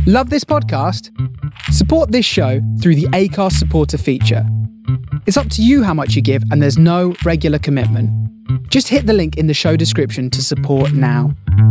Love this podcast? Support this show through the Acast supporter feature. It's up to you how much you give, and there's no regular commitment. Just hit the link in the show description to support now.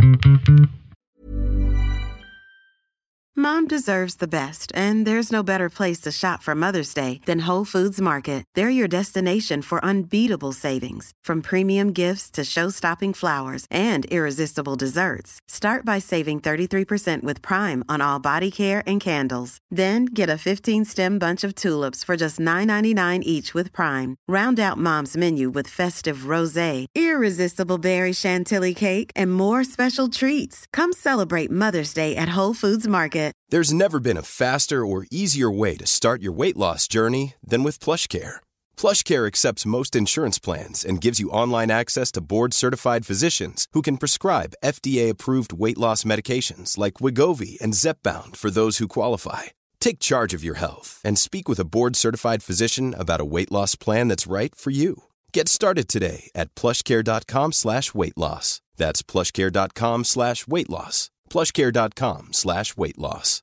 Mom deserves the best, and there's no better place to shop for Mother's Day than Whole Foods Market. They're your destination for unbeatable savings, from premium gifts to show-stopping flowers and irresistible desserts. Start by saving 33% with Prime on all body care and candles. Then get a 15-stem bunch of tulips for just $9.99 each with Prime. Round out Mom's menu with festive rosé, irresistible berry chantilly cake, and more special treats. Come celebrate Mother's Day at Whole Foods Market. There's never been a faster or easier way to start your weight loss journey than with PlushCare. PlushCare accepts most insurance plans and gives you online access to board-certified physicians who can prescribe FDA-approved weight loss medications like Wegovy and Zepbound for those who qualify. Take charge of your health and speak with a board-certified physician about a weight loss plan that's right for you. Get started today at plushcare.com/weight loss. That's plushcare.com/weight loss. plushcare.com/weight loss.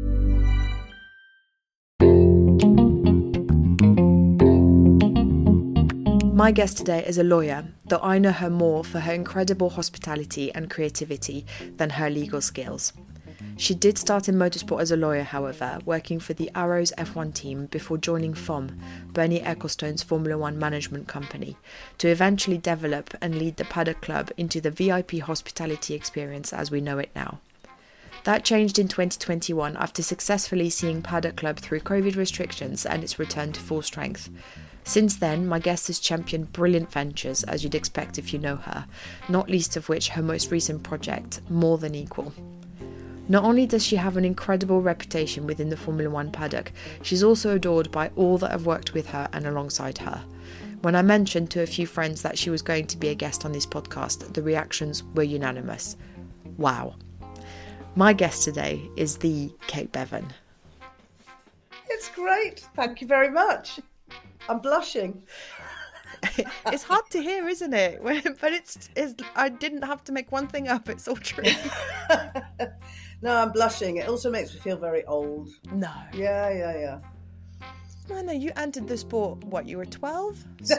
My guest today is a lawyer, though I know her more for her incredible hospitality and creativity than her legal skills. She did start in motorsport as a lawyer, however, working for the Arrows F1 team before joining FOM, Bernie Ecclestone's Formula One management company, to eventually develop and lead the Paddock Club into the VIP hospitality experience as we know it now. That changed in 2021 after successfully seeing Paddock Club through COVID restrictions and its return to full strength. Since then, my guest has championed brilliant ventures, as you'd expect if you know her, not least of which her most recent project, More Than Equal. Not only does she have an incredible reputation within the Formula One paddock, she's also adored by all that have worked with her and alongside her. When I mentioned to a few friends that she was going to be a guest on this podcast, the reactions were unanimous. Wow. My guest today is the Kate Bevan. It's great. Thank you very much. I'm blushing. It's hard to hear, isn't it? But it's I didn't have to make one thing up. It's all true. No, I'm blushing. It also makes me feel very old. No. Yeah. No, you entered the sport, what, you were 12? So...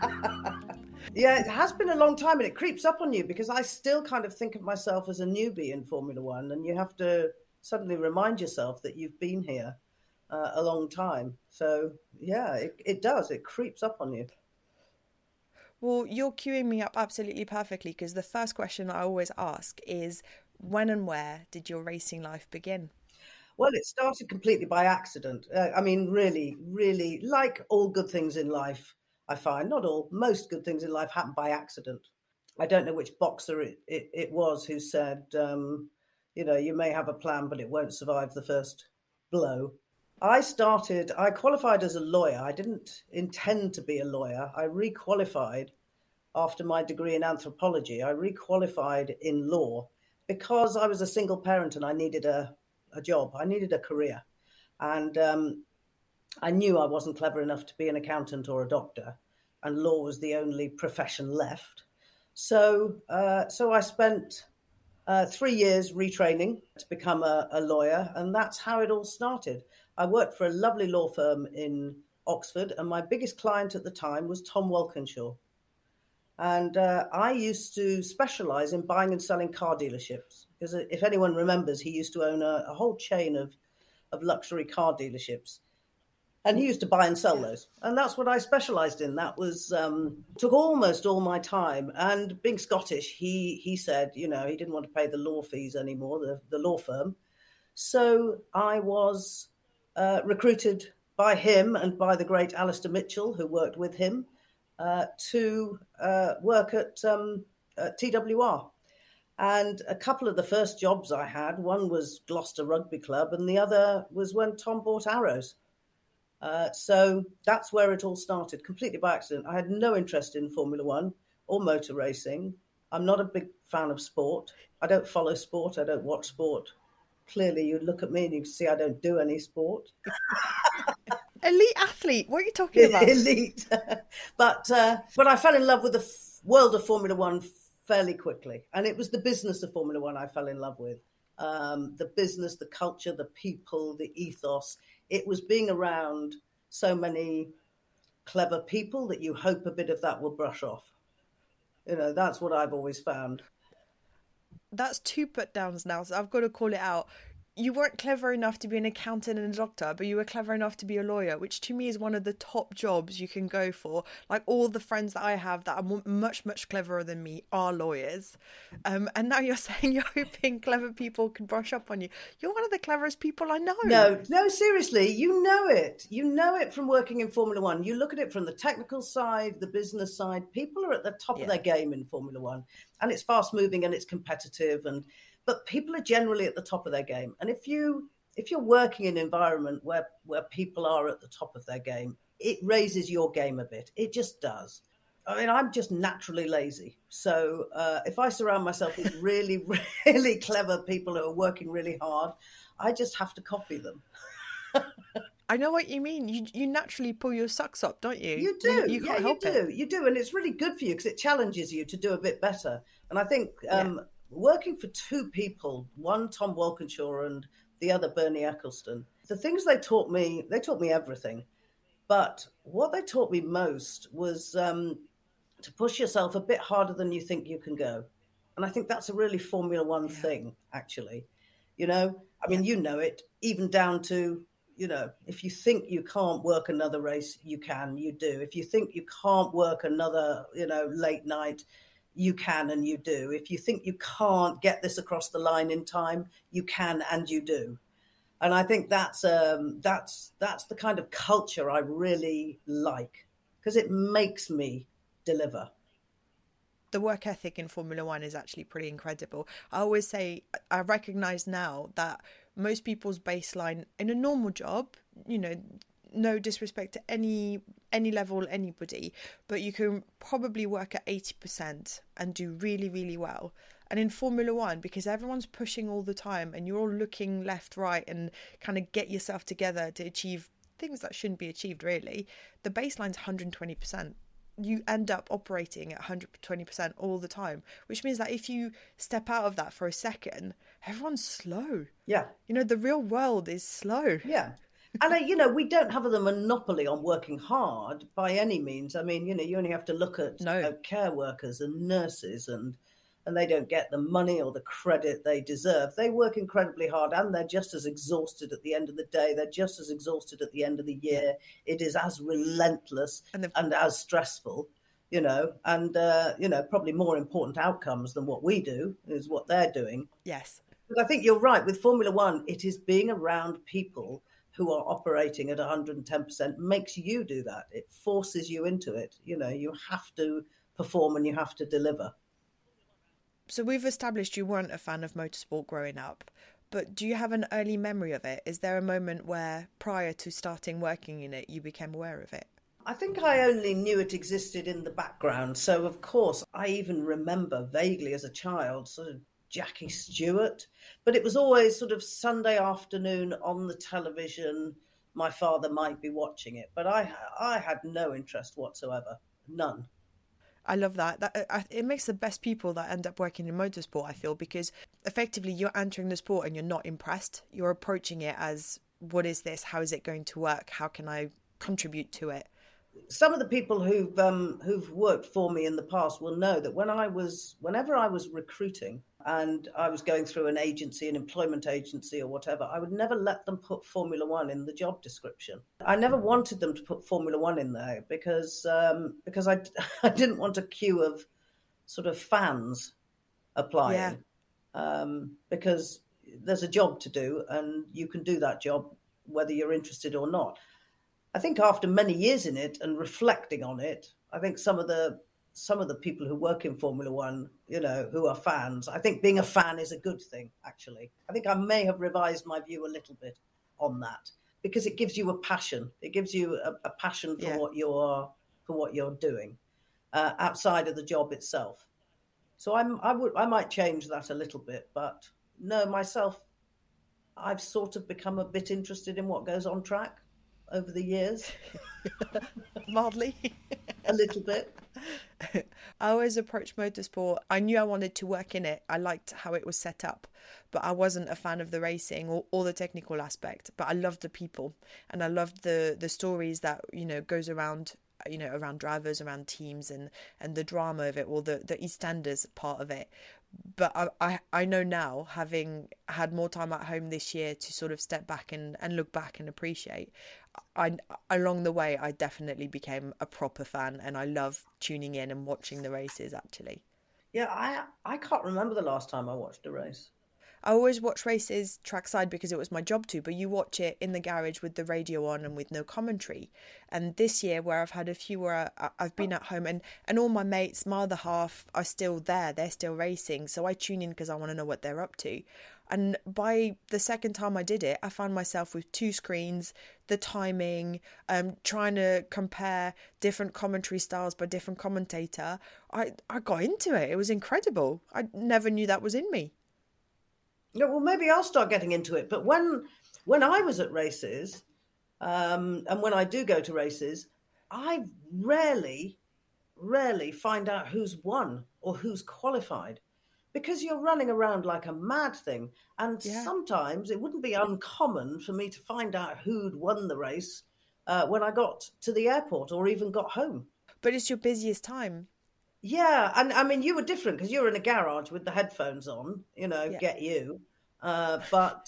Yeah, it has been a long time, and it creeps up on you because I still kind of think of myself as a newbie in Formula One, and you have to suddenly remind yourself that you've been here a long time. So, yeah, it does. It creeps up on you. Well, you're queuing me up absolutely perfectly, because the first question I always ask is, when and where did your racing life begin? Well, it started completely by accident. I mean, really, really, like all good things in life, I find, not all, most good things in life happen by accident. I don't know which boxer it was who said, you may have a plan, but it won't survive the first blow. I qualified as a lawyer. I didn't intend to be a lawyer. I requalified after my degree in anthropology. I requalified in law because I was a single parent and I needed a job. I needed a career. And I knew I wasn't clever enough to be an accountant or a doctor, and law was the only profession left. So I spent 3 years retraining to become a lawyer, and that's how it all started. I worked for a lovely law firm in Oxford, and my biggest client at the time was Tom Walkinshaw. And I used to specialise in buying and selling car dealerships, because if anyone remembers, he used to own a whole chain of luxury car dealerships. And he used to buy and sell those. And that's what I specialised in. That was took almost all my time. And being Scottish, he said, he didn't want to pay the law fees anymore, the law firm. So I was recruited by him and by the great Alistair Mitchell, who worked with him, to work at TWR. And a couple of the first jobs I had, one was Gloucester Rugby Club and the other was when Tom bought Arrows. So that's where it all started, completely by accident. I had no interest in Formula One or motor racing. I'm not a big fan of sport. I don't follow sport. I don't watch sport. Clearly, you look at me and you can see I don't do any sport. Elite athlete, what are you talking about? Elite. But I fell in love with the world of Formula One fairly quickly. And it was the business of Formula One I fell in love with. the business, the culture, the people, the ethos. It was being around so many clever people that you hope a bit of that will brush off. That's what I've always found. That's two put downs now, so I've got to call it out. You weren't clever enough to be an accountant and a doctor, but you were clever enough to be a lawyer, which to me is one of the top jobs you can go for. Like, all the friends that I have that are much, much cleverer than me are lawyers. And now you're saying you're hoping clever people can brush up on you. You're one of the cleverest people I know. No, seriously, you know it. You know it from working in Formula One. You look at it from the technical side, the business side. People are at the top of their game in Formula One. And it's fast moving and it's competitive, but people are generally at the top of their game. And if you're working in an environment where people are at the top of their game, it raises your game a bit. It just does. I mean, I'm just naturally lazy. So if I surround myself with really, really clever people who are working really hard, I just have to copy them. I know what you mean. You naturally pull your socks up, don't you? You do. You can't help it. You do. And it's really good for you because it challenges you to do a bit better. And I think working for two people, one Tom Walkinshaw and the other Bernie Ecclestone, the things they taught me everything. But what they taught me most was to push yourself a bit harder than you think you can go. And I think that's a really Formula One thing, actually. I mean, you know it, even down to, if you think you can't work another race, you can, you do. If you think you can't work another, late night, you can and you do. If you think you can't get this across the line in time, you can and you do. And I think that's the kind of culture I really like, because it makes me deliver. The work ethic in Formula One is actually pretty incredible. I always say, I recognise now that most people's baseline in a normal job, no disrespect to any level, anybody, but you can probably work at 80% and do really, really well. And in Formula One, because everyone's pushing all the time and you're all looking left, right, and kind of get yourself together to achieve things that shouldn't be achieved, really, the baseline's 120%. You end up operating at 120% all the time, which means that if you step out of that for a second, everyone's slow. Yeah. The real world is slow. Yeah. And, we don't have the monopoly on working hard by any means. I mean, you only have to look at care workers and nurses and they don't get the money or the credit they deserve. They work incredibly hard and they're just as exhausted at the end of the day. They're just as exhausted at the end of the year. It is as relentless and as stressful, and probably more important outcomes than what we do is what they're doing. Yes. But I think you're right. With Formula One, it is being around people who are operating at 110% makes you do that. It forces you into it. You have to perform and you have to deliver. So we've established you weren't a fan of motorsport growing up, but do you have an early memory of it? Is there a moment where, prior to starting working in it, you became aware of it? I think I only knew it existed in the background. So, of course, I even remember vaguely as a child sort of Jackie Stewart, but it was always sort of Sunday afternoon on the television. My father might be watching it, but I had no interest whatsoever, none. I love that. It makes the best people that end up working in motorsport, I feel, because effectively you're entering the sport and you're not impressed. You're approaching it as, what is this? How is it going to work? How can I contribute to it? Some of the people who've worked for me in the past will know that whenever I was recruiting and I was going through an agency, an employment agency or whatever, I would never let them put Formula One in the job description. I never wanted them to put Formula One in there because I didn't want a queue of sort of fans applying. Because there's a job to do and you can do that job whether you're interested or not. I think after many years in it and reflecting on it, I think some of the people who work in Formula One, who are fans, I think being a fan is a good thing, actually. I think I may have revised my view a little bit on that because it gives you a passion. It gives you a passion for what you're doing outside of the job itself. So I might change that a little bit, but no, myself, I've sort of become a bit interested in what goes on track over the years. Mildly. A little bit. I always approached motorsport. I knew I wanted to work in it. I liked how it was set up. but I wasn't a fan of the racing or the technical aspect. But I loved the people, and I loved the stories that, you know, goes around, you know, around drivers, around teams, and the drama of it, or the EastEnders part of it. But I know now, having had more time at home this year to sort of step back and look back and appreciate, along the way I definitely became a proper fan, and I love tuning in and watching the races actually. Yeah, I can't remember the last time I watched a race. I always watch races trackside because it was my job to, but you watch it in the garage with the radio on and with no commentary. And this year, where I've had a few where I've been at home, and all my mates, my other half, are still there, they're still racing, so I tune in because I want to know what they're up to. And by the second time I did it, I found myself with two screens, the timing, trying to compare different commentary styles by different commentator. I got into it. It was incredible. I never knew that was in me. Yeah, well, maybe I'll start getting into it. But when I was at races, and when I do go to races, I rarely find out who's won or who's qualified, because you're running around like a mad thing. And sometimes it wouldn't be uncommon for me to find out who'd won the race when I got to the airport or even got home. But it's your busiest time. Yeah, and I mean, you were different because you were in a garage with the headphones on, you know, get you. But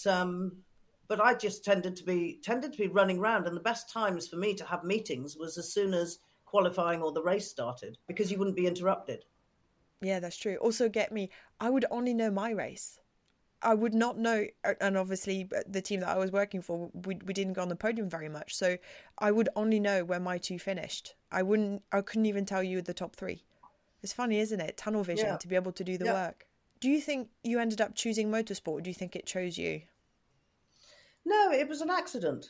I just tended to be running around, and the best times for me to have meetings was as soon as qualifying or the race started, because you wouldn't be interrupted. Yeah, that's true. Also, I would only know my race. I would not know, and obviously the team that I was working for, we didn't go on the podium very much, so I would only know where my two finished. I couldn't even tell you the top three. It's funny, isn't it? Tunnel vision, to be able to do the work. Do you think you ended up choosing motorsport, or do you think it chose you? No, it was an accident.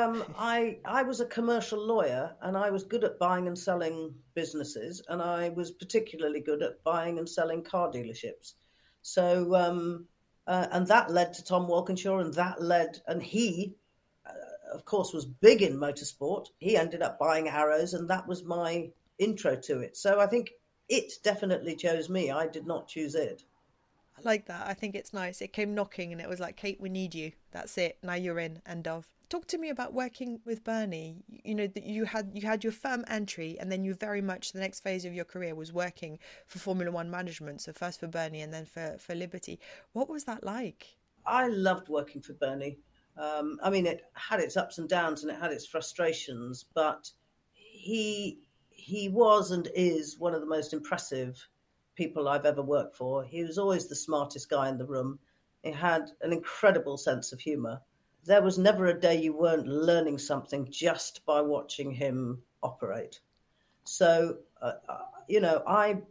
I was a commercial lawyer, and I was good at buying and selling businesses, and I was particularly good at buying and selling car dealerships. So, and that led to Tom Walkinshaw, and he, of course, was big in motorsport. He ended up buying Arrows, and that was my intro to it. So I think it definitely chose me. I did not choose it. I like that. I think it's nice. It came knocking and it was like, Kate, we need you. That's it. Now you're in. End of. Talk to me about working with Bernie. You know, that you had your firm entry, and then you very much, the next phase of your career was working for Formula One management. So first for Bernie and then for Liberty. What was that like? I loved working for Bernie. I mean, it had its ups and downs and it had its frustrations, but he was and is one of the most impressive people I've ever worked for. He was always the smartest guy in the room. He had an incredible sense of humour. There was never a day you weren't learning something just by watching him operate. So, you know,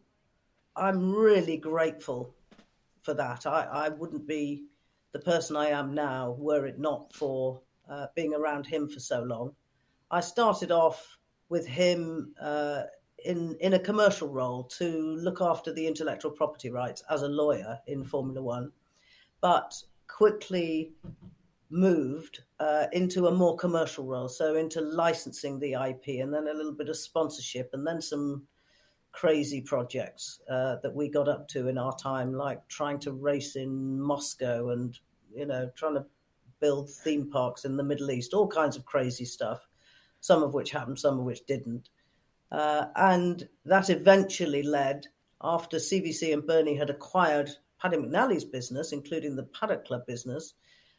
I'm really grateful for that. I wouldn't be the person I am now were it not for being around him for so long. I started off with him in a commercial role to look after the intellectual property rights as a lawyer in Formula One, but quickly moved into a more commercial role, so into licensing the IP, and then a little bit of sponsorship, and then some crazy projects that we got up to in our time, like trying to race in Moscow and, you know, trying to build theme parks in the Middle East, all kinds of crazy stuff, some of which happened, some of which didn't. And that eventually led, after CVC and Bernie had acquired Paddy McNally's business, including the Paddock Club business,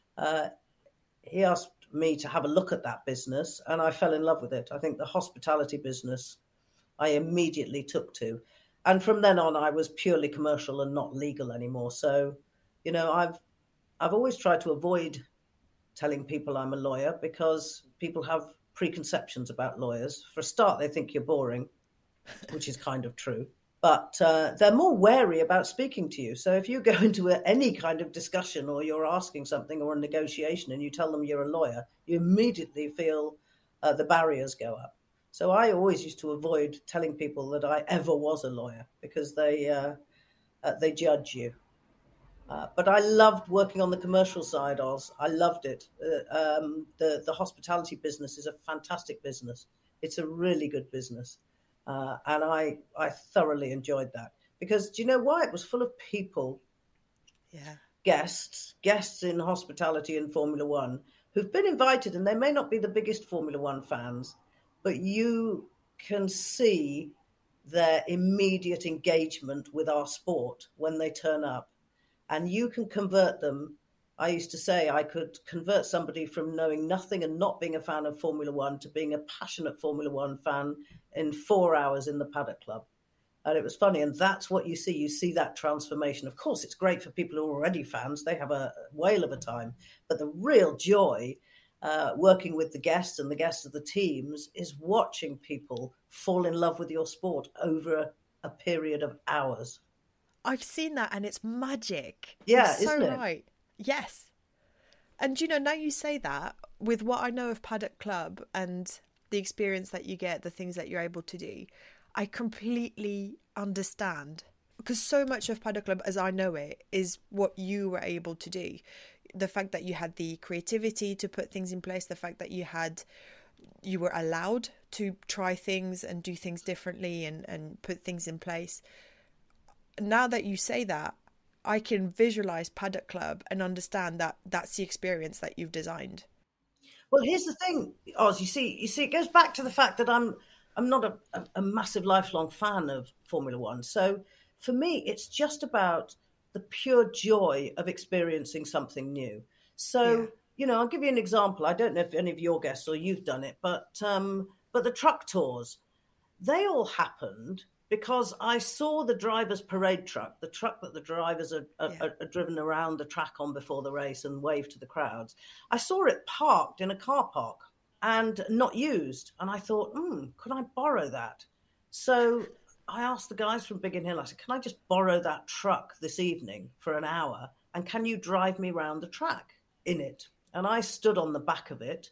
he asked me to have a look at that business, and I fell in love with it. I think the hospitality business I immediately took to. And from then on, I was purely commercial and not legal anymore. So, you know, I've always tried to avoid telling people I'm a lawyer, because people have preconceptions about lawyers. For a start, they think you're boring, which is kind of true. But they're more wary about speaking to you. So if you go into any kind of discussion, or you're asking something or a negotiation, and you tell them you're a lawyer, you immediately feel the barriers go up. So I always used to avoid telling people that I ever was a lawyer, because they judge you. But I loved working on the commercial side, Oz. I loved it. The hospitality business is a fantastic business. It's a really good business. And I thoroughly enjoyed that, because do you know why? It was full of people guests in hospitality in Formula One who've been invited, and they may not be the biggest Formula One fans, but you can see their immediate engagement with our sport when they turn up. And you can convert them. I used to say I could convert somebody from knowing nothing and not being a fan of Formula One to being a passionate Formula One fan in 4 hours in the Paddock Club. And it was funny. And that's what you see. You see that transformation. Of course, it's great for people who are already fans. They have a whale of a time. But the real joy working with the guests and the guests of the teams is watching people fall in love with your sport over a period of hours. I've seen that, and it's magic. Yeah, You're isn't so it? right. Yes. And, now you say that, with what I know of Paddock Club and the experience that you get, the things that you're able to do, I completely understand. Because so much of Paddock Club, as I know it, is what you were able to do. The fact that you had the creativity to put things in place, the fact that you were allowed to try things and do things differently and put things in place. Now that you say that, I can visualize Paddock Club and understand that that's the experience that you've designed. Well, here's the thing, Oz. You see, it goes back to the fact that I'm not a massive lifelong fan of Formula One. So for me, it's just about the pure joy of experiencing something new. So, I'll give you an example. I don't know if any of your guests or you've done it, but the truck tours, they all happened because I saw the driver's parade truck, the truck that the drivers are driven around the track on before the race and wave to the crowds. I saw it parked in a car park and not used. And I thought, could I borrow that? So I asked the guys from Biggin Hill, I said, can I just borrow that truck this evening for an hour? And can you drive me around the track in it? And I stood on the back of it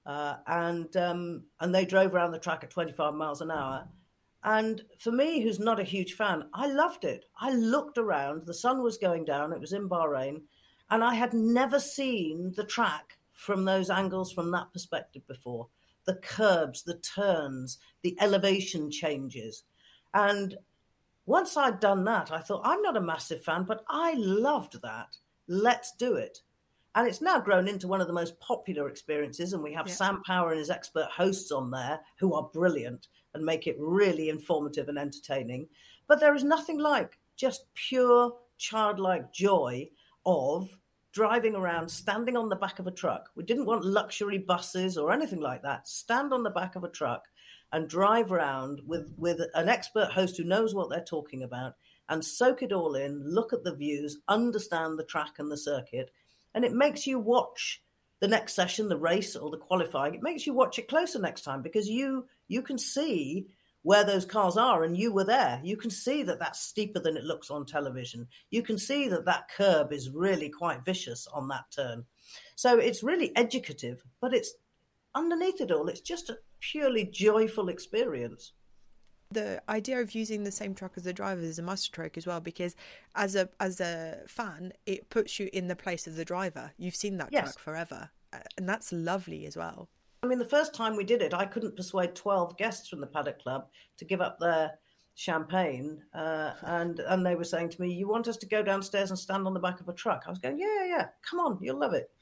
and they drove around the track at 25 miles an hour. And for me, who's not a huge fan, I loved it. I looked around, the sun was going down, it was in Bahrain, and I had never seen the track from those angles, from that perspective before. The curbs, the turns, the elevation changes. And once I'd done that, I thought, I'm not a massive fan, but I loved that. Let's do it. And it's now grown into one of the most popular experiences. And we have Sam Power and his expert hosts on there who are brilliant and make it really informative and entertaining. But there is nothing like just pure childlike joy of driving around, standing on the back of a truck. We didn't want luxury buses or anything like that. Stand on the back of a truck and drive around with an expert host who knows what they're talking about and soak it all in, look at the views, understand the track and the circuit. And it makes you watch the next session, the race or the qualifying. It makes you watch it closer next time because you can see where those cars are and you were there. You can see that that's steeper than it looks on television. You can see that that curb is really quite vicious on that turn. So it's really educative, but it's underneath it all, it's just a purely joyful experience. The idea of using the same truck as the driver is a masterstroke as well, because as a fan, it puts you in the place of the driver. You've seen that truck forever, and that's lovely as well. I mean, the first time we did it, I couldn't persuade 12 guests from the Paddock Club to give up their champagne, and they were saying to me, you want us to go downstairs and stand on the back of a truck? I was going, yeah, come on, you'll love it.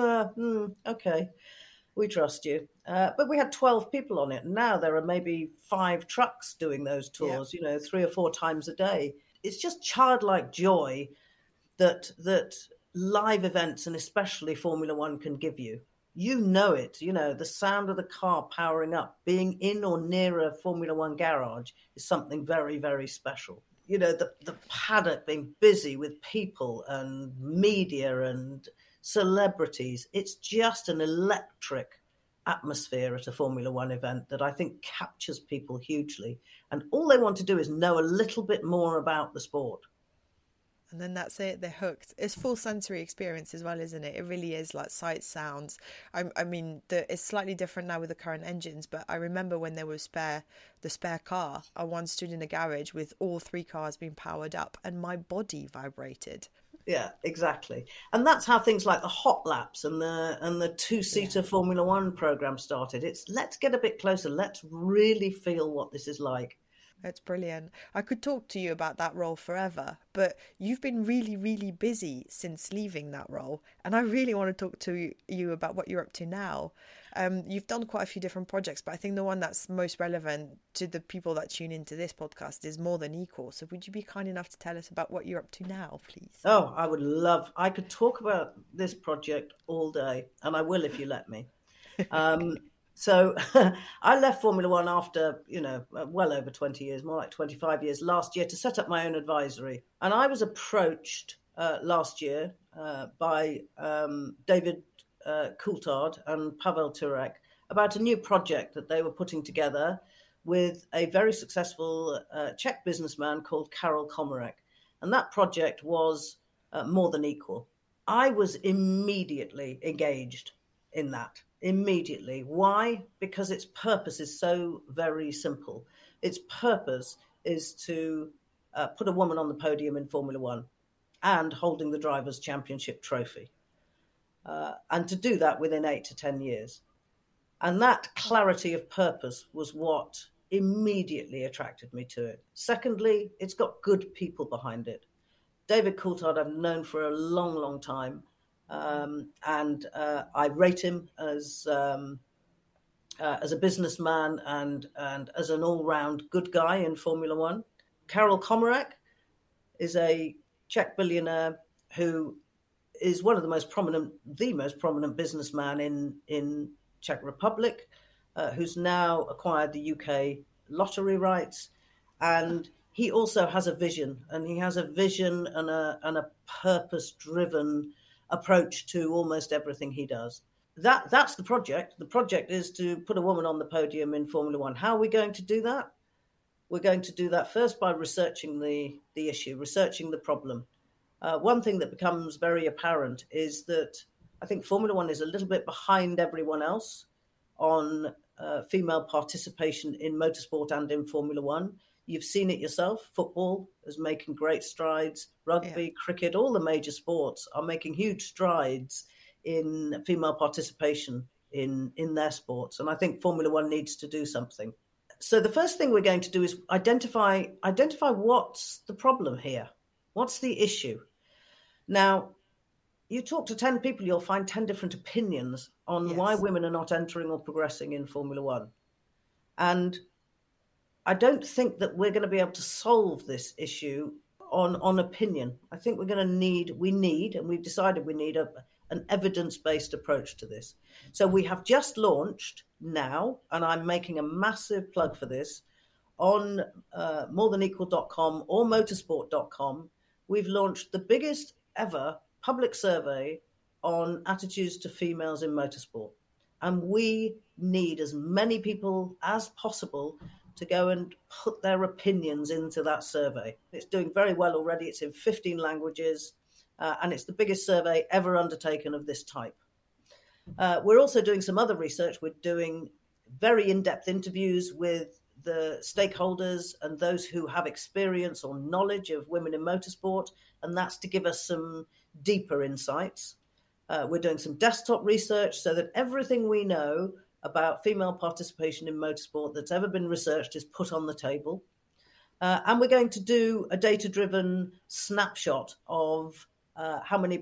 Okay. We trust you. But we had 12 people on it. And now there are maybe 5 trucks doing those tours, 3 or 4 times a day. It's just childlike joy that live events and especially Formula One can give you. You know it, the sound of the car powering up, being in or near a Formula One garage is something very, very special. The paddock being busy with people and media and celebrities. It's just an electric atmosphere at a Formula One event that I think captures people hugely. And all they want to do is know a little bit more about the sport. And then that's it, they're hooked. It's full sensory experience as well, isn't it? It really is, like sights, sounds. I mean, it's slightly different now with the current engines, but I remember when there was the spare car, I once stood in a garage with all 3 cars being powered up and my body vibrated. Yeah, exactly. And that's how things like the hot laps and the 2-seater Formula One program started. It's let's get a bit closer. Let's really feel what this is like. It's brilliant. I could talk to you about that role forever, but you've been really, really busy since leaving that role. And I really want to talk to you about what you're up to now. You've done quite a few different projects, but I think the one that's most relevant to the people that tune into this podcast is More Than Equal. So would you be kind enough to tell us about what you're up to now, please? Oh, I could talk about this project all day, and I will if you let me. So I left Formula One after, well over 20 years, more like 25 years last year, to set up my own advisory. And I was approached last year by David Coulthard and Pavel Turek about a new project that they were putting together with a very successful Czech businessman called Karel Komárek. And that project was More Than Equal. I was immediately engaged in that. Immediately. Why? Because its purpose is so very simple. Its purpose is to put a woman on the podium in Formula One and holding the Drivers' Championship trophy. And to do that within 8 to 10 years. And that clarity of purpose was what immediately attracted me to it. Secondly, it's got good people behind it. David Coulthard I've known for a long, long time. And I rate him as a businessman and as an all-round good guy in Formula One. Karel Komárek is a Czech billionaire who is one of the most prominent businessman in Czech Republic, who's now acquired the UK lottery rights, and he also has a vision, and he has a vision and a purpose-driven approach to almost everything he does. That's the project. The project is to put a woman on the podium in Formula One. How are we going to do that? We're going to do that first by researching the issue, researching the problem. One thing that becomes very apparent is that I think Formula One is a little bit behind everyone else on female participation in motorsport and in Formula One. You've seen it yourself. Football is making great strides. Rugby, cricket, all the major sports are making huge strides in female participation in their sports. And I think Formula One needs to do something. So the first thing we're going to do is identify what's the problem here. What's the issue? Now, you talk to 10 people, you'll find 10 different opinions on why women are not entering or progressing in Formula One. And I don't think that we're going to be able to solve this issue on opinion. I think we need, and we've decided we need an evidence-based approach to this. So we have just launched now, and I'm making a massive plug for this, on morethanequal.com or motorsport.com. We've launched the biggest ever public survey on attitudes to females in motorsport. And we need as many people as possible to go and put their opinions into that survey. It's doing very well already. It's in 15 languages, and it's the biggest survey ever undertaken of this type. We're also doing some other research. We're doing very in-depth interviews with the stakeholders and those who have experience or knowledge of women in motorsport, and that's to give us some deeper insights. We're doing some desktop research so that everything we know about female participation in motorsport that's ever been researched is put on the table. And we're going to do a data-driven snapshot of how many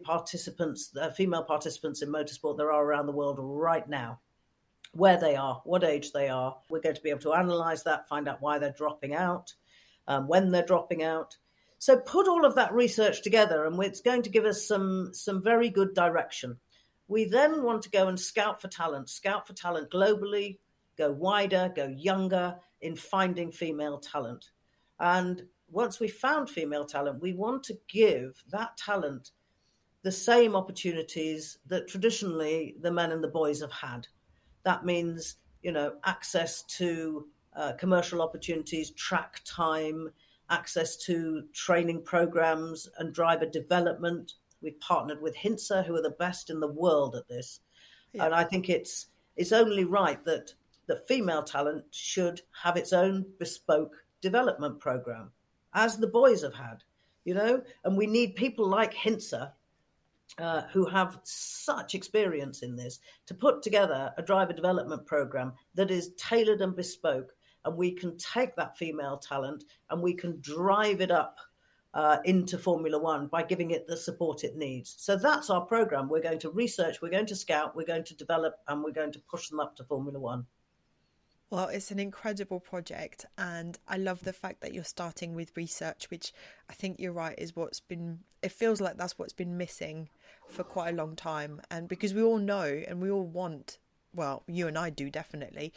female participants in motorsport there are around the world right now, where they are, what age they are. We're going to be able to analyse that, find out why they're dropping out, when they're dropping out. So put all of that research together, and it's going to give us some very good direction. We then want to go and scout for talent globally, go wider, go younger in finding female talent. And once we've found female talent, we want to give that talent the same opportunities that traditionally the men and the boys have had. That means, access to commercial opportunities, track time, access to training programs and driver development. We've partnered with Hintsa, who are the best in the world at this. Yeah. And I think it's only right that the female talent should have its own bespoke development program, as the boys have had, and we need people like Hintsa, who have such experience in this, to put together a driver development program that is tailored and bespoke and we can take that female talent and we can drive it up into Formula One by giving it the support it needs. So that's our program. We're going to research, we're going to scout, we're going to develop, and we're going to push them up to Formula One. Well, it's an incredible project, and I love the fact that you're starting with research, which I think you're right is it feels like that's what's been missing for quite a long time. And because we all know and we all want, well, you and I do definitely,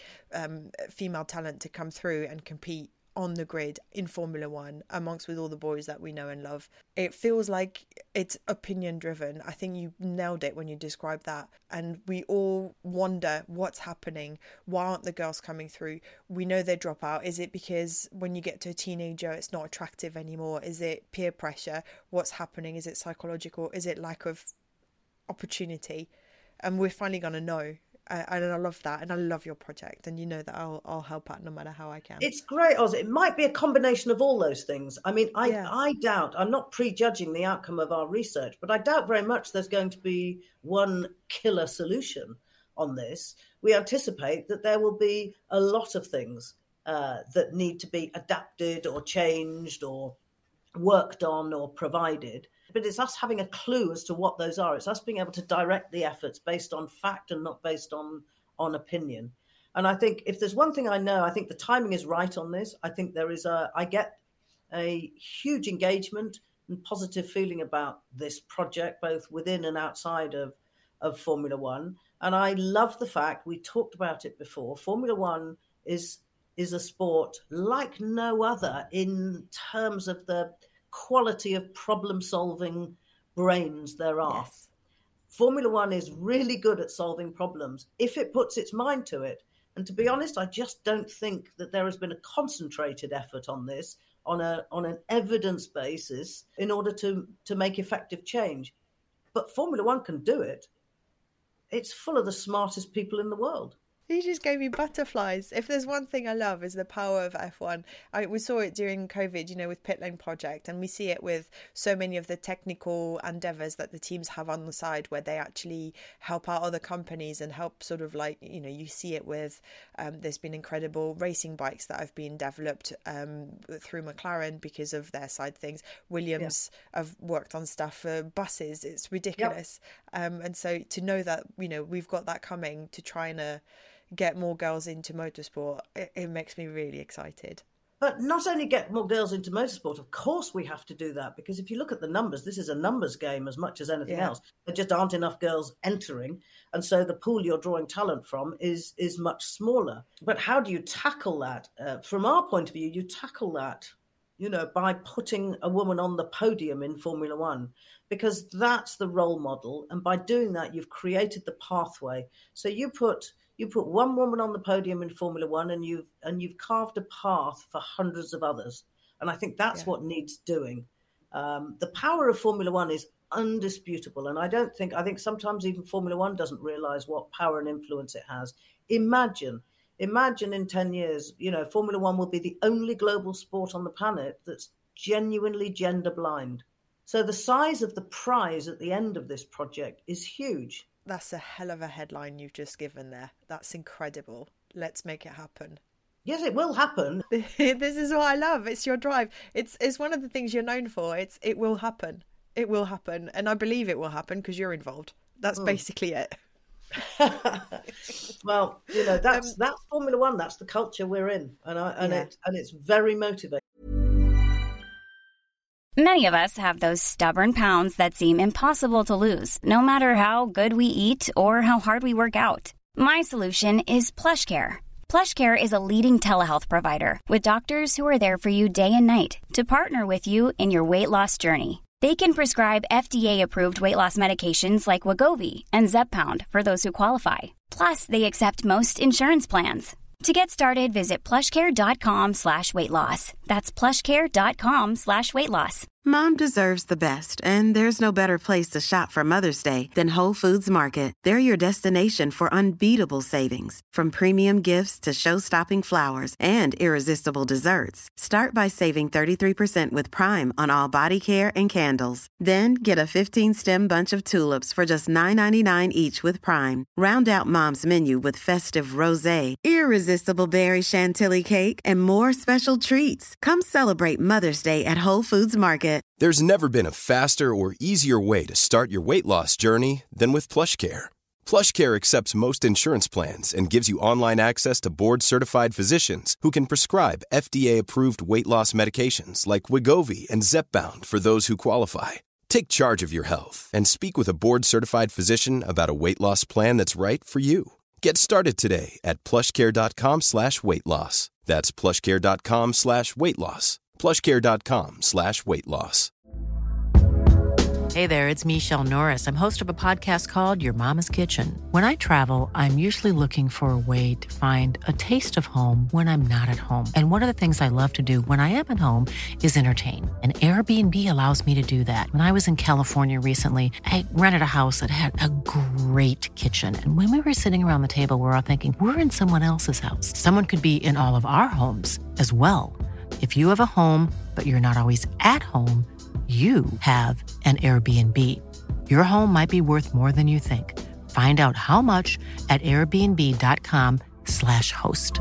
female talent to come through and compete on the grid in Formula One amongst with all the boys that we know and love. It feels like it's opinion driven. I think you nailed it when you described that. And we all wonder what's happening. Why aren't the girls coming through? We know they drop out. Is it because when you get to a teenager, it's not attractive anymore? Is it peer pressure? What's happening? Is it psychological? Is it lack of opportunity? And we're finally going to know. And I love that, and I love your project, and you know that I'll help out no matter how I can. It's great, Oz. It might be a combination of all those things. I mean, I doubt, I'm not prejudging the outcome of our research, but I doubt very much there's going to be one killer solution on this. We anticipate that there will be a lot of things that need to be adapted or changed or worked on or provided. But it's us having a clue as to what those are. It's us being able to direct the efforts based on fact and not based on opinion. And I think if there's one thing I know, I think the timing is right on this. I think I get a huge engagement and positive feeling about this project, both within and outside of Formula One. And I love the fact, we talked about it before, Formula One is a sport like no other in terms of the quality of problem-solving brains there are. Yes. Formula One is really good at solving problems if it puts its mind to it. And to be honest, I just don't think that there has been a concentrated effort on this on an evidence basis in order to make effective change. But Formula One can do it. It's full of the smartest people in the world. You just gave me butterflies. If there's one thing I love is the power of F1. We saw it during COVID, with Pit Lane Project, and we see it with so many of the technical endeavours that the teams have on the side where they actually help out other companies and help sort of like, you see it with, there's been incredible racing bikes that have been developed through McLaren because of their side things. Williams have worked on stuff for buses. It's ridiculous. Yep. And so to know that, we've got that coming to try and get more girls into motorsport, it makes me really excited. But not only get more girls into motorsport, of course we have to do that, because if you look at the numbers, this is a numbers game as much as anything else. There just aren't enough girls entering, and so the pool you're drawing talent from is much smaller. But how do you tackle that? From our point of view, you tackle that by putting a woman on the podium in Formula One, because that's the role model. And by doing that, you've created the pathway. So you put one woman on the podium in Formula One, and you've carved a path for hundreds of others. And I think that's what needs doing. The power of Formula One is undisputable. And I think sometimes even Formula One doesn't realize what power and influence it has. Imagine in 10 years, Formula One will be the only global sport on the planet that's genuinely gender blind. So the size of the prize at the end of this project is huge. That's a hell of a headline you've just given there. That's incredible. Let's make it happen. Yes, it will happen. This is what I love. It's your drive. It's one of the things you're known for. It will happen. It will happen. And I believe it will happen because you're involved. That's basically it. Well, that's Formula One. That's the culture we're in. And it's very motivating. Many of us have those stubborn pounds that seem impossible to lose, no matter how good we eat or how hard we work out. My solution is PlushCare. PlushCare is a leading telehealth provider with doctors who are there for you day and night to partner with you in your weight loss journey. They can prescribe FDA-approved weight loss medications like Wegovy and Zepbound for those who qualify. Plus, they accept most insurance plans. To get started, visit plushcare.com/weight-loss. That's plushcare.com/weight-loss. Mom deserves the best, and there's no better place to shop for Mother's Day than Whole Foods Market. They're your destination for unbeatable savings, from premium gifts to show-stopping flowers and irresistible desserts. Start by saving 33% with Prime on all body care and candles. Then get a 15-stem bunch of tulips for just $9.99 each with Prime. Round out Mom's menu with festive rosé, irresistible berry chantilly cake, and more special treats. Come celebrate Mother's Day at Whole Foods Market. There's never been a faster or easier way to start your weight loss journey than with PlushCare. PlushCare accepts most insurance plans and gives you online access to board-certified physicians who can prescribe FDA-approved weight loss medications like Wegovy and Zepbound for those who qualify. Take charge of your health and speak with a board-certified physician about a weight loss plan that's right for you. Get started today at plushcare.com/weight-loss. That's plushcare.com/weight-loss. plushcare.com/weight-loss. Hey there, it's Michelle Norris. I'm host of a podcast called Your Mama's Kitchen. When I travel, I'm usually looking for a way to find a taste of home when I'm not at home. And one of the things I love to do when I am at home is entertain. And Airbnb allows me to do that. When I was in California recently, I rented a house that had a great kitchen. And when we were sitting around the table, we were all thinking, we're in someone else's house. Someone could be in all of our homes as well. If you have a home, but you're not always at home, you have an Airbnb. Your home might be worth more than you think. Find out how much at airbnb.com/host.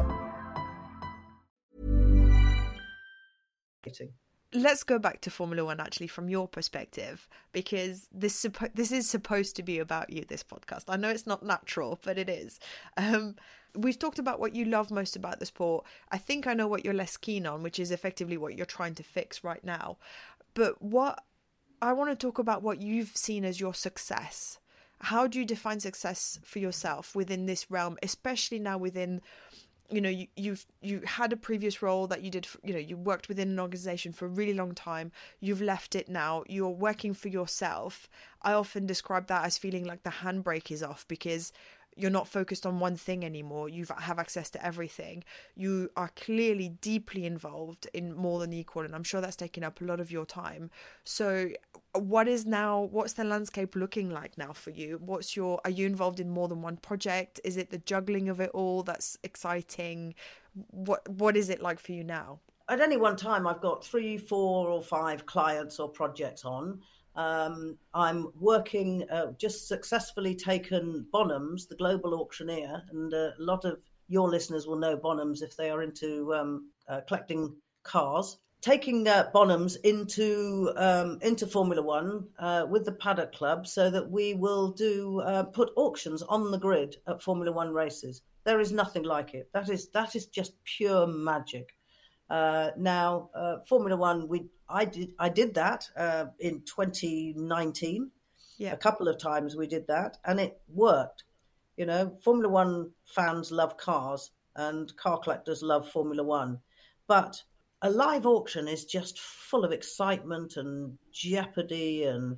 Let's go back to Formula One, actually, from your perspective, because this is supposed to be about you, this podcast. I know it's not natural, but it is. We've talked about what you love most about the sport. I think I know what you're less keen on, which is effectively what you're trying to fix right now. But what I want to talk about what you've seen as your success. How do you define success for yourself within this realm, especially now within, you know, you had a previous role that you did, you know, you worked within an organization for a really long time. You've left it now. You're working for yourself. I often describe that as feeling like the handbrake is off, because you're not focused on one thing anymore. You have access to everything. You are clearly deeply involved in More Than Equal, and I'm sure that's taken up a lot of your time. So what's the landscape looking like now for you? Are you involved in more than one project? Is it the juggling of it all that's exciting? What is it like for you now? At any one time, I've got 3, 4 or 5 clients or projects on. I'm working, just successfully taken Bonhams, the global auctioneer, and a lot of your listeners will know Bonhams if they are into collecting cars. Taking Bonhams into Formula One with the Paddock Club, so that we will put auctions on the grid at Formula One races. There is nothing like it. That is just pure magic. Now, Formula One, I did that in 2019. Yeah. A couple of times we did that, and it worked. You know, Formula One fans love cars, and car collectors love Formula One. But a live auction is just full of excitement and jeopardy and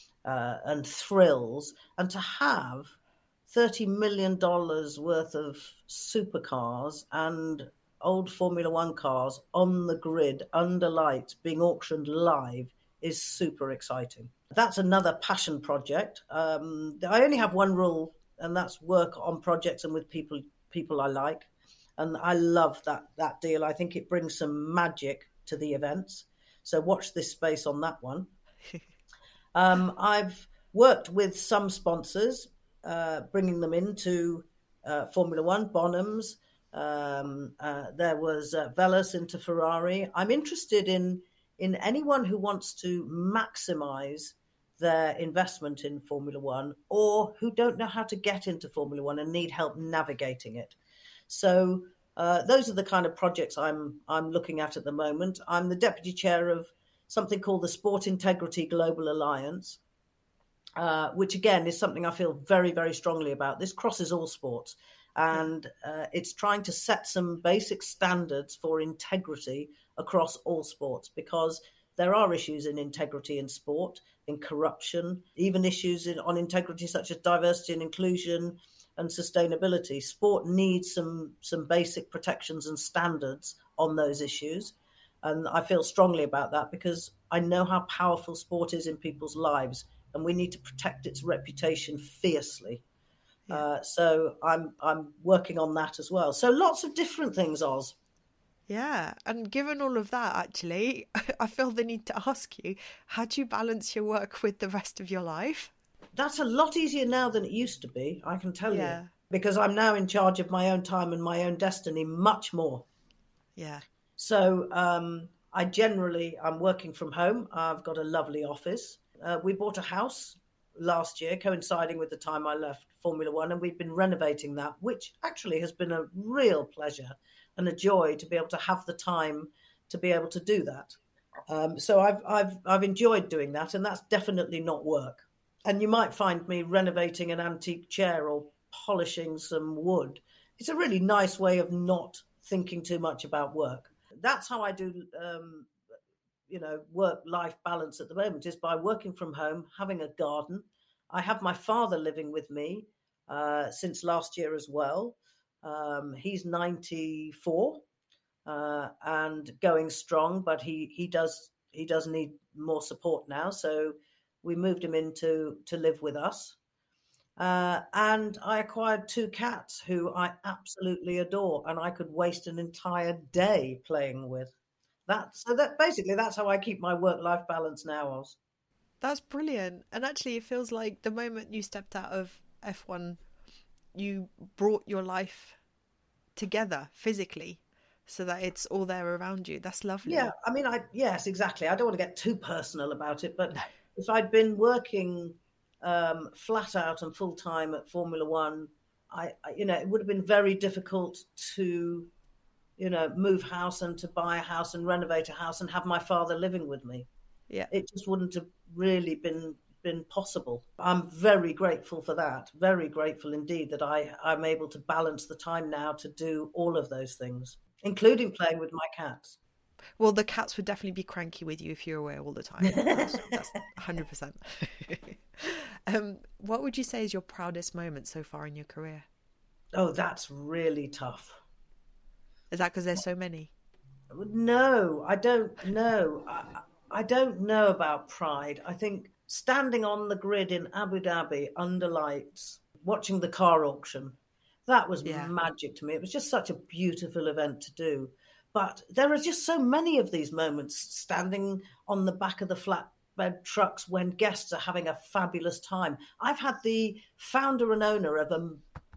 thrills, and to have $30 million worth of supercars and old Formula One cars on the grid under lights being auctioned live is super exciting. That's another passion project. I only have one rule, and that's work on projects and with people I like. And I love that deal. I think it brings some magic to the events. So watch this space on that one. I've worked with some sponsors, bringing them into Formula One, Bonhams. There was Velas into Ferrari. I'm interested in anyone who wants to maximize their investment in Formula One, or who don't know how to get into Formula One and need help navigating it. So those are the kind of projects I'm looking at the moment. I'm the deputy chair of something called the Sport Integrity Global Alliance, which again is something I feel very, very strongly about. This crosses all sports. And it's trying to set some basic standards for integrity across all sports, because there are issues in integrity in sport, in corruption, even issues on integrity such as diversity and inclusion and sustainability. Sport needs some basic protections and standards on those issues. And I feel strongly about that because I know how powerful sport is in people's lives, and we need to protect its reputation fiercely. So I'm working on that as well. So lots of different things, Oz. Yeah, and given all of that, actually, I feel the need to ask you, how do you balance your work with the rest of your life? That's a lot easier now than it used to be, I can tell Yeah. you, because I'm now in charge of my own time and my own destiny much more. Yeah. So I'm working from home. I've got a lovely office. We bought a house last year, coinciding with the time I left Formula One, and we've been renovating that, which actually has been a real pleasure and a joy to be able to have the time to be able to do that. So I've enjoyed doing that, and that's definitely not work. And you might find me renovating an antique chair or polishing some wood. It's a really nice way of not thinking too much about work. That's how I do, work-life balance at the moment, is by working from home, having a garden. I have my father living with me since last year as well. He's 94 and going strong, but he does need more support now. So we moved him in to live with us. And I acquired 2 cats who I absolutely adore, and I could waste an entire day playing with. That's how I keep my work-life balance now, Oz. That's brilliant. And actually, it feels like the moment you stepped out of F1, you brought your life together physically so that it's all there around you. That's lovely. Yeah, I mean, yes, exactly. I don't want to get too personal about it, but if I'd been working flat out and full time at Formula One, it would have been very difficult to, move house and to buy a house and renovate a house and have my father living with me. Yeah, it just wouldn't have really been possible. I'm very grateful for that. Very grateful indeed that I'm able to balance the time now to do all of those things, including playing with my cats. Well, the cats would definitely be cranky with you if you're away all the time. That's 100%. What would you say is your proudest moment so far in your career? Oh, that's really tough. Is that because there's so many? No, I don't know. I don't know about pride. I think standing on the grid in Abu Dhabi under lights, watching the car auction, that was magic to me. It was just such a beautiful event to do. But there are just so many of these moments, standing on the back of the flatbed trucks when guests are having a fabulous time. I've had the founder and owner of a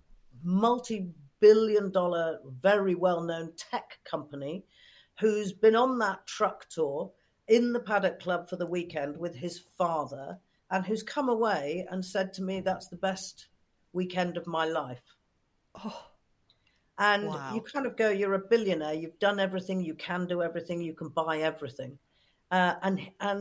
multi-billion-dollar, very well-known tech company who's been on that truck tour in the Paddock Club for the weekend with his father, and who's come away and said to me, that's the best weekend of my life. Oh. And wow. You kind of go, you're a billionaire, you've done everything, you can do everything, you can buy everything. And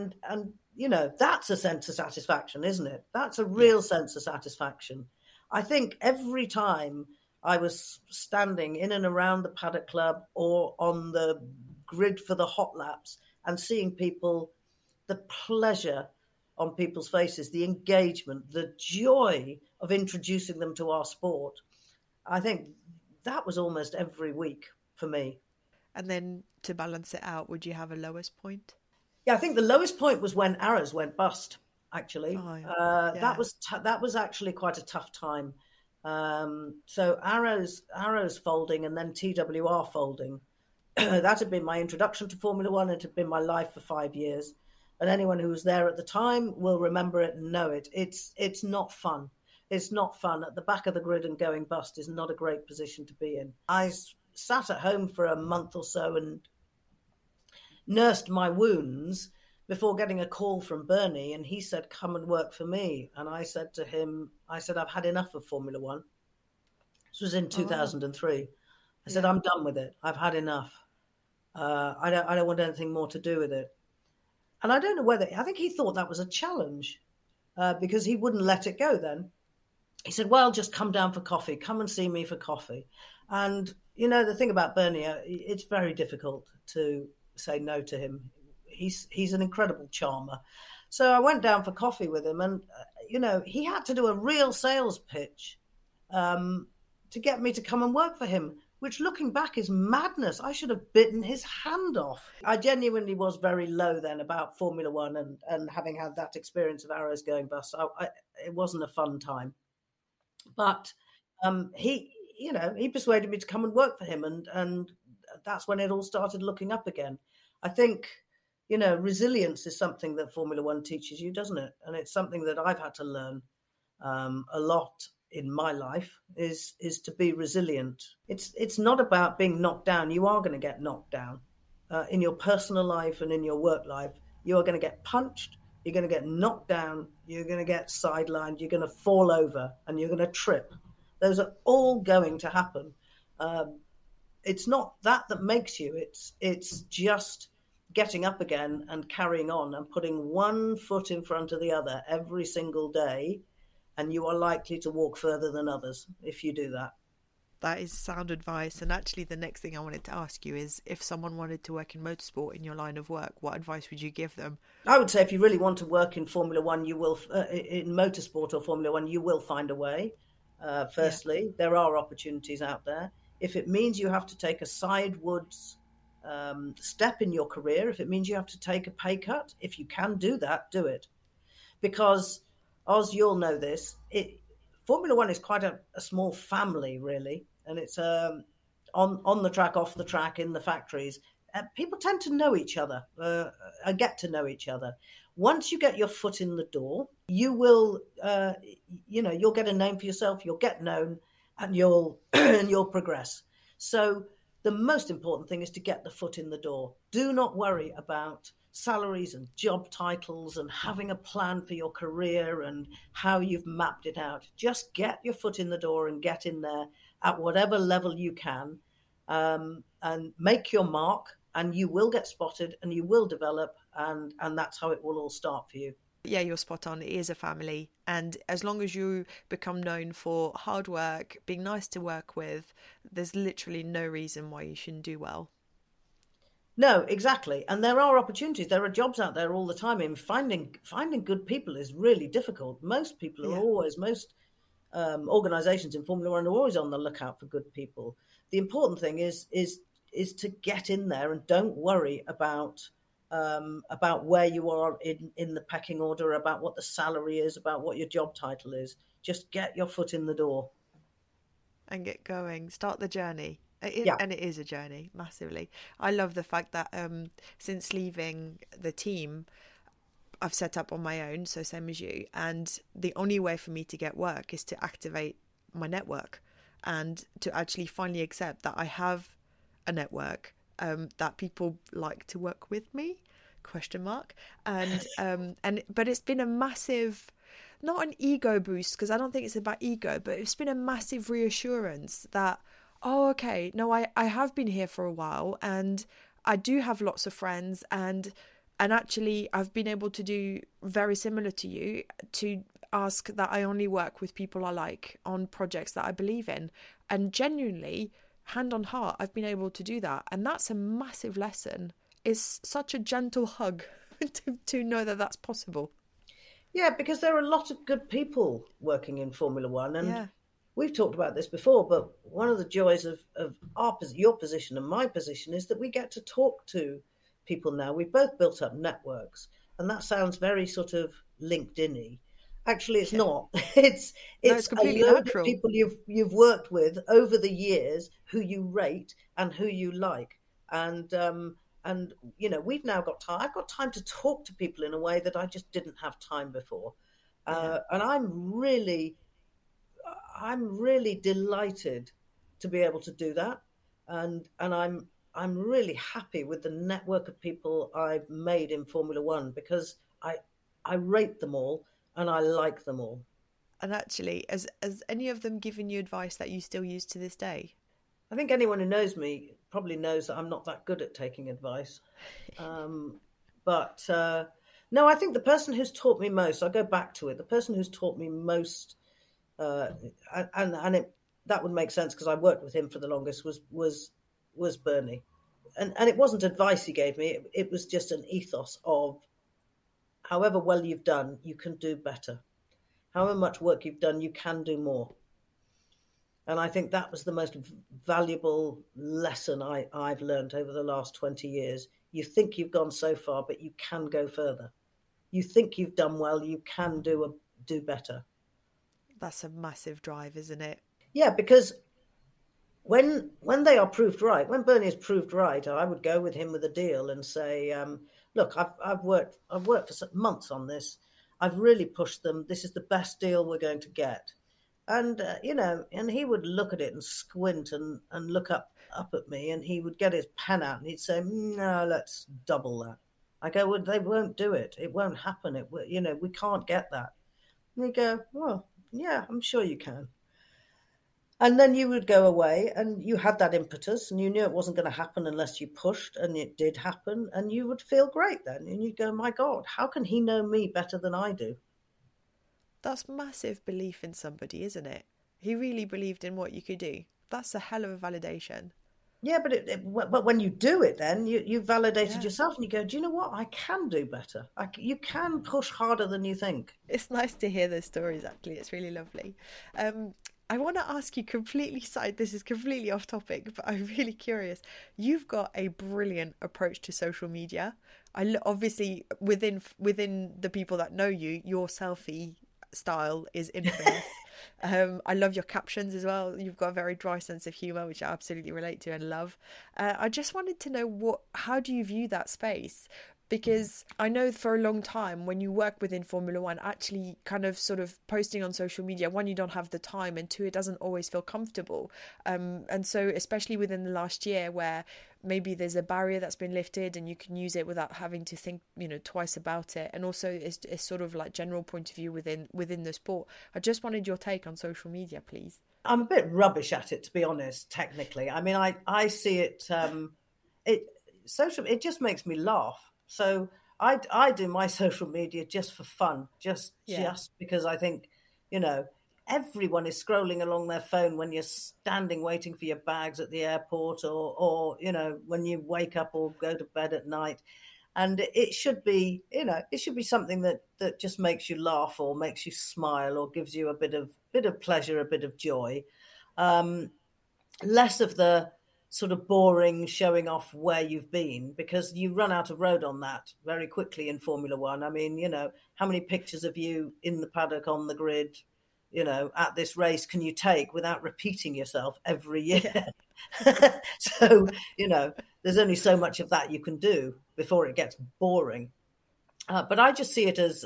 that's a sense of satisfaction, isn't it? That's a real sense of satisfaction. I think every time I was standing in and around the Paddock Club or on the grid for the hot laps and seeing people, the pleasure on people's faces, the engagement, the joy of introducing them to our sport, I think that was almost every week for me. And then to balance it out, would you have a lowest point? Yeah, I think the lowest point was when Arrows went bust, actually. Oh, yeah. That was actually quite a tough time. So Arrows folding and then TWR folding. That had been my introduction to Formula One. It had been my life for 5 years. And anyone who was there at the time will remember it and know it. It's not fun. It's not fun. At the back of the grid and going bust is not a great position to be in. I sat at home for a month or so and nursed my wounds before getting a call from Bernie, and he said, come and work for me. And I said to him, I've had enough of Formula One. This was in 2003. I said, I'm done with it. I've had enough. I don't want anything more to do with it. And I don't know I think he thought that was a challenge because he wouldn't let it go then. He said, well, just come down for coffee. Come and see me for coffee. And, the thing about Bernie, it's very difficult to say no to him. He's an incredible charmer. So I went down for coffee with him and, he had to do a real sales pitch to get me to come and work for him, which looking back is madness. I should have bitten his hand off. I genuinely was very low then about Formula One and having had that experience of arrows going bust. It wasn't a fun time. But he persuaded me to come and work for him. And that's when it all started looking up again. I think, resilience is something that Formula One teaches you, doesn't it? And it's something that I've had to learn a lot in my life is to be resilient. It's not about being knocked down. You are going to get knocked down in your personal life and in your work life. You are going to get punched. You're going to get knocked down. You're going to get sidelined. You're going to fall over and you're going to trip. Those are all going to happen. It's not that makes you. It's just getting up again and carrying on and putting one foot in front of the other every single day. And you are likely to walk further than others if you do that. That is sound advice. And actually, the next thing I wanted to ask you is, if someone wanted to work in motorsport in your line of work, what advice would you give them? I would say if you really want to work in Formula One, you will, in motorsport or Formula One, you will find a way. Firstly, there are opportunities out there. If it means you have to take a sidewards step in your career, if it means you have to take a pay cut, if you can do that, do it. Because Oz, you'll know this. Formula One is quite a small family, really, and it's on the track, off the track, in the factories. People tend to know each other, get to know each other. Once you get your foot in the door, you will, you'll get a name for yourself. You'll get known, and you'll progress. So the most important thing is to get the foot in the door. Do not worry about salaries and job titles and having a plan for your career and how you've mapped it out. Just get your foot in the door and get in there at whatever level you can, and make your mark, and you will get spotted and you will develop, and that's how it will all start for you. Yeah, you're spot on. It is a family. And as long as you become known for hard work, being nice to work with, there's literally no reason why you shouldn't do well. No, exactly. And there are opportunities. There are jobs out there all the time. I mean, finding good people is really difficult. Most people are always, most organisations in Formula One are always on the lookout for good people. The important thing is to get in there and don't worry about where you are in the pecking order, about what the salary is, about what your job title is. Just get your foot in the door. And get going. Start the journey. And it is a journey, massively. I love the fact that since leaving the team, I've set up on my own, so same as you. And the only way for me to get work is to activate my network and to actually finally accept that I have a network, that people like to work with me, ? But it's been a massive, not an ego boost, because I don't think it's about ego, but it's been a massive reassurance that, oh, okay, no, I have been here for a while and I do have lots of friends, and actually I've been able to do very similar to you, to ask that I only work with people I like on projects that I believe in. And genuinely, hand on heart, I've been able to do that. And that's a massive lesson. It's such a gentle hug to know that that's possible. Yeah, because there are a lot of good people working in Formula One. And we've talked about this before, but one of the joys of your position and my position is that we get to talk to people now. We've both built up networks, and that sounds very sort of LinkedIn-y. Actually, it's not. It's completely a load natural. Of people you've worked with over the years who you rate and who you like, and we've now got time. I've got time to talk to people in a way that I just didn't have time before, and I'm really delighted to be able to do that, and I'm really happy with the network of people I've made in Formula One, because I rate them all and I like them all. And actually, has any of them given you advice that you still use to this day? I think anyone who knows me probably knows that I'm not that good at taking advice. But no, I think the person who's taught me most, I'll go back to it, the person who's taught me most, that would make sense because I worked with him for the longest, was Bernie. And it wasn't advice he gave me, it was just an ethos of, however well you've done, you can do better. However much work you've done, you can do more. And I think that was the most valuable lesson I've learned over the last 20 years. You think you've gone so far, but you can go further. You think you've done well, you can do better. That's a massive drive, isn't it? Yeah, because when they are proved right, when Bernie is proved right, I would go with him with a deal and say, look, I've worked for months on this. I've really pushed them. This is the best deal we're going to get. And, and he would look at it and squint and look up at me, and he would get his pen out and he'd say, no, let's double that. I go, well, they won't do it. It won't happen. We can't get that. And he'd go, well, yeah, I'm sure you can. And then you would go away and you had that impetus and you knew it wasn't going to happen unless you pushed, and it did happen, and you would feel great then. And you'd go, my God, how can he know me better than I do? That's massive belief in somebody, isn't it? He really believed in what you could do. That's a hell of a validation. Yeah, but when you do it, then you validated yourself, and you go, do you know what? I can do better. You can push harder than you think. It's nice to hear those stories, actually. It's really lovely. I want to ask you this is completely off topic, but I'm really curious. You've got a brilliant approach to social media. Obviously, within the people that know you, your selfie style is infamous. I love your captions as well. You've got a very dry sense of humour, which I absolutely relate to and love. I just wanted to know how do you view that space? Because I know for a long time when you work within Formula One, actually kind of sort of posting on social media, one, you don't have the time, and two, it doesn't always feel comfortable. And so especially within the last year where maybe there's a barrier that's been lifted and you can use it without having to think, twice about it. And also it's sort of like general point of view within the sport. I just wanted your take on social media, please. I'm a bit rubbish at it, to be honest, technically. I mean, I see it, it just makes me laugh. So I do my social media just for fun, just because I think, everyone is scrolling along their phone when you're standing waiting for your bags at the airport or when you wake up or go to bed at night. And it should be, something that just makes you laugh or makes you smile or gives you a bit of pleasure, a bit of joy. Less of the sort of boring showing off where you've been, because you run out of road on that very quickly in Formula One. I mean, how many pictures of you in the paddock, on the grid, at this race can you take without repeating yourself every year? Yeah. So, there's only so much of that you can do before it gets boring. But I just see it as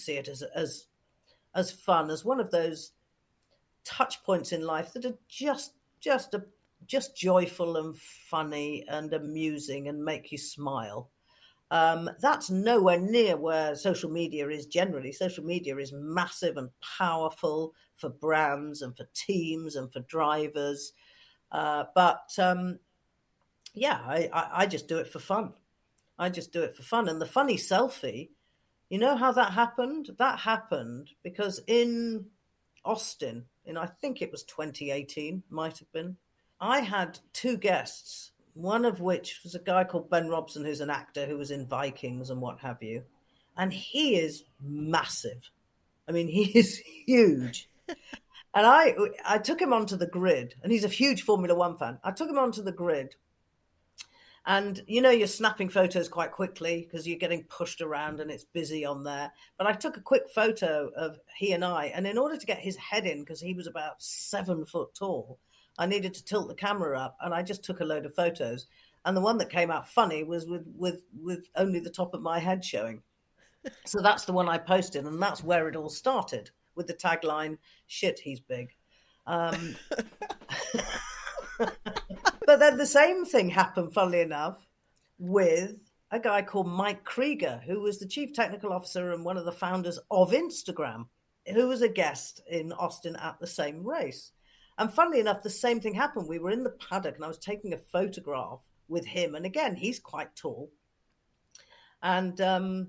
fun, as one of those touch points in life that are just joyful and funny and amusing and make you smile. That's nowhere near where social media is generally. Social media is massive and powerful for brands and for teams and for drivers. I just do it for fun. And the funny selfie, you know how that happened? That happened because in Austin, I think it was 2018, might have been, I had two guests, one of which was a guy called Ben Robson, who's an actor who was in Vikings and what have you. And he is massive. I mean, he is huge. And I took him onto the grid, and he's a huge Formula One fan. I took him onto the grid. And, you're snapping photos quite quickly because you're getting pushed around and it's busy on there. But I took a quick photo of he and I. And in order to get his head in, because he was about 7 foot tall, I needed to tilt the camera up, and I just took a load of photos. And the one that came out funny was with only the top of my head showing. So that's the one I posted, and that's where it all started, with the tagline, "Shit, he's big." But then the same thing happened, funnily enough, with a guy called Mike Krieger, who was the chief technical officer and one of the founders of Instagram, who was a guest in Austin at the same race. And funnily enough, the same thing happened. We were in the paddock and I was taking a photograph with him. And again, he's quite tall. And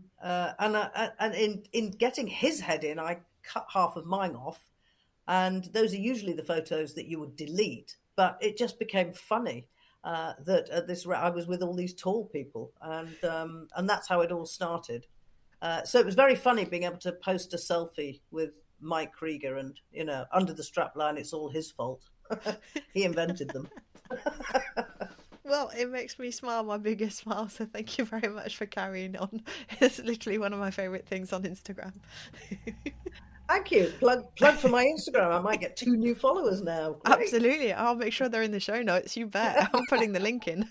in getting his head in, I cut half of mine off. And those are usually the photos that you would delete. But it just became funny that at this I was with all these tall people. And that's how it all started. So it was very funny being able to post a selfie with Mike Krieger, and under the strapline, it's all his fault. He invented them. Well, it makes me smile my biggest smile, so thank you very much for carrying on. It's literally one of my favourite things on Instagram. Thank you. Plug for my Instagram. I might get 2 new followers now. Great. Absolutely. I'll make sure they're in the show notes. You bet. I'm putting the link in.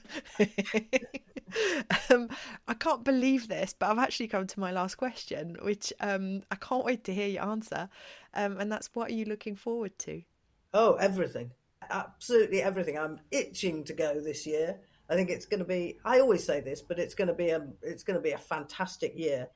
I can't believe this, but I've actually come to my last question, which I can't wait to hear your answer. And that's, what are you looking forward to? Oh, everything. Absolutely everything. I'm itching to go this year. I think it's going to be, I always say this, but it's going to be a fantastic year.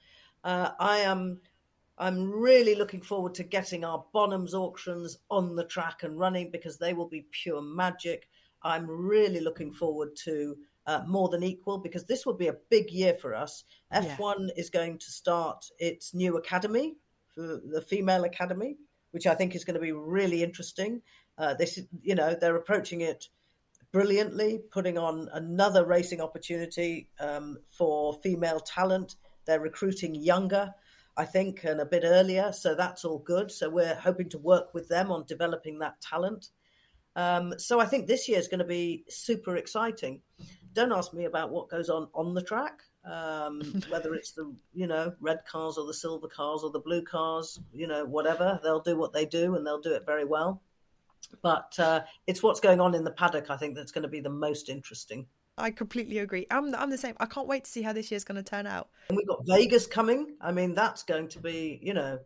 I'm really looking forward to getting our Bonhams auctions on the track and running, because they will be pure magic. I'm really looking forward to More Than Equal, because this will be a big year for us. F1 is going to start its new academy, for the female academy, which I think is going to be really interesting. They're approaching it brilliantly, putting on another racing opportunity for female talent. They're recruiting younger, I think, and a bit earlier. So that's all good. So we're hoping to work with them on developing that talent. So I think this year is going to be super exciting. Don't ask me about what goes on the track, whether it's the, red cars or the silver cars or the blue cars, whatever. They'll do what they do, and they'll do it very well. But it's what's going on in the paddock, I think, that's going to be the most interesting. I completely agree. I'm the same. I can't wait to see how this year's going to turn out. And we've got Vegas coming. I mean, that's going to be,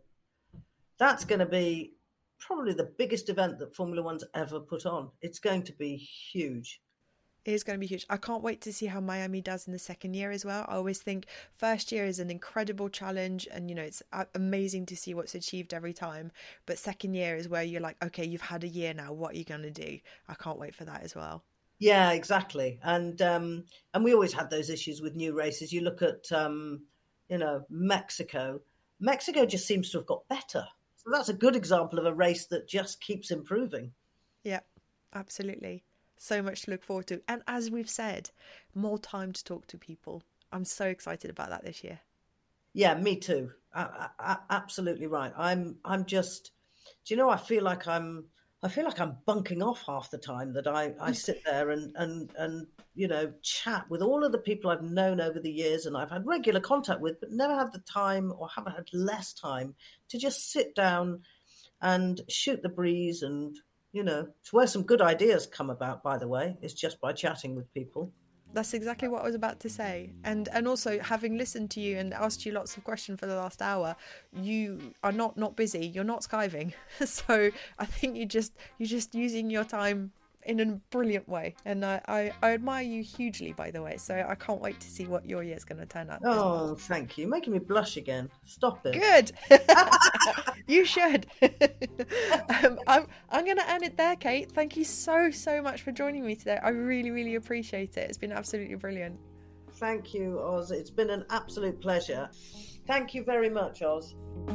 probably the biggest event that Formula One's ever put on. It's going to be huge. It is going to be huge. I can't wait to see how Miami does in the second year as well. I always think first year is an incredible challenge, and it's amazing to see what's achieved every time. But second year is where you're like, okay, you've had a year now. What are you going to do? I can't wait for that as well. Yeah, exactly. And we always had those issues with new races. You look at Mexico. Mexico just seems to have got better. So that's a good example of a race that just keeps improving. Yeah, absolutely. So much to look forward to. And as we've said, more time to talk to people. I'm so excited about that this year. Yeah, me too. Absolutely right. I'm just, I feel like I'm bunking off half the time, that I sit there and chat with all of the people I've known over the years and I've had regular contact with, but never had the time, or haven't had less time, to just sit down and shoot the breeze. And it's where some good ideas come about, by the way, is just by chatting with people. That's exactly what I was about to say. And also, having listened to you and asked you lots of questions for the last hour, you are not busy. You're not skiving. So I think you're just using your time in a brilliant way. And I admire you hugely, by the way. So I can't wait to see what your year's going to turn out. Oh, thank you. You're making me blush again. Stop it. Good. You should. I'm going to end it there, Kate. Thank you so much for joining me today. I really, really appreciate it. It's been absolutely brilliant. Thank you, Oz. It's been an absolute pleasure. Thank you very much, Oz.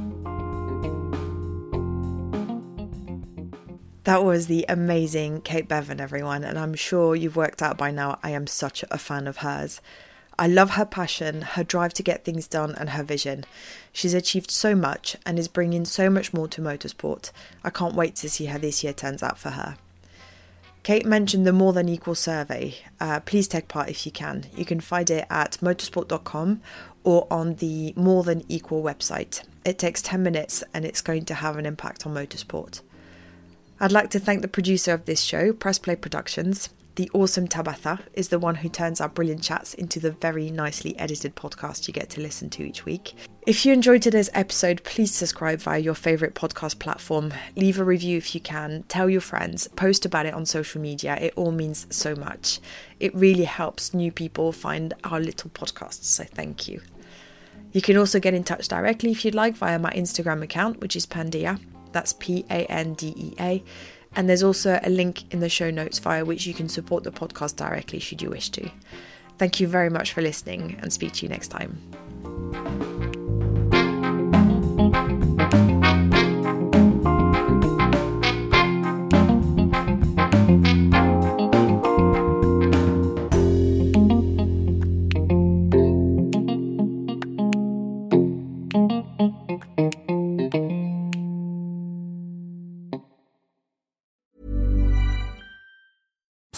That was the amazing Kate Bevan, everyone, and I'm sure you've worked out by now I am such a fan of hers. I love her passion, her drive to get things done, and her vision. She's achieved so much and is bringing so much more to motorsport. I can't wait to see how this year turns out for her. Kate mentioned the More Than Equal survey. Please take part if you can. You can find it at motorsport.com or on the More Than Equal website. It takes 10 minutes and it's going to have an impact on motorsport. I'd like to thank the producer of this show, Press Play Productions. The awesome Tabatha is the one who turns our brilliant chats into the very nicely edited podcast you get to listen to each week. If you enjoyed today's episode, please subscribe via your favourite podcast platform. Leave a review if you can. Tell your friends. Post about it on social media. It all means so much. It really helps new people find our little podcasts, so thank you. You can also get in touch directly if you'd like via my Instagram account, which is Pandea. That's Pandea. And there's also a link in the show notes via which you can support the podcast directly should you wish to. Thank you very much for listening, and speak to you next time.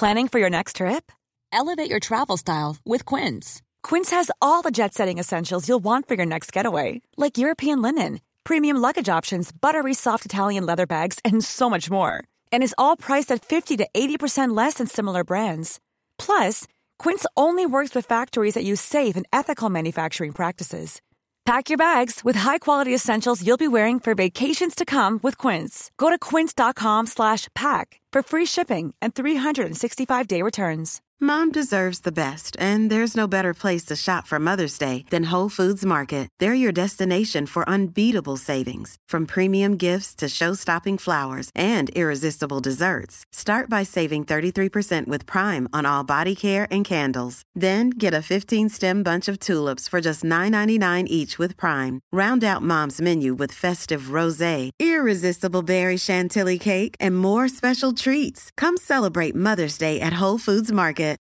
Planning for your next trip? Elevate your travel style with Quince. Quince has all the jet-setting essentials you'll want for your next getaway, like European linen, premium luggage options, buttery soft Italian leather bags, and so much more. And is all priced at 50 to 80% less than similar brands. Plus, Quince only works with factories that use safe and ethical manufacturing practices. Pack your bags with high-quality essentials you'll be wearing for vacations to come with Quince. Go to quince.com/pack for free shipping and 365-day returns. Mom deserves the best, and there's no better place to shop for Mother's Day than Whole Foods Market. They're your destination for unbeatable savings, from premium gifts to show-stopping flowers and irresistible desserts. Start by saving 33% with Prime on all body care and candles. Then get a 15-stem bunch of tulips for just $9.99 each with Prime. Round out Mom's menu with festive rosé, irresistible berry chantilly cake, and more special treats. Come celebrate Mother's Day at Whole Foods Market.